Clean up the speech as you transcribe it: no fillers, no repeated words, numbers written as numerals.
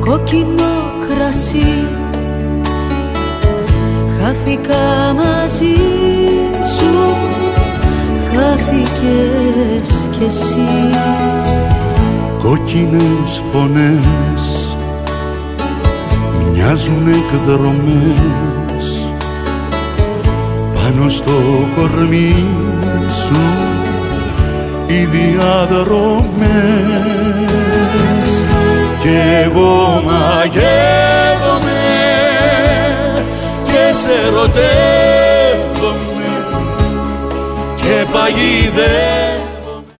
κόκκινο κρασί. Χάθηκα μαζί σου, χάθηκες κι εσύ. Κόκκινες φωνές μοιάζουν εκδρομές πάνω στο κορμί σου οι διαδρομές. Κι εγώ μαγεύομαι και σε ερωτεύομαι και παγιδεύομαι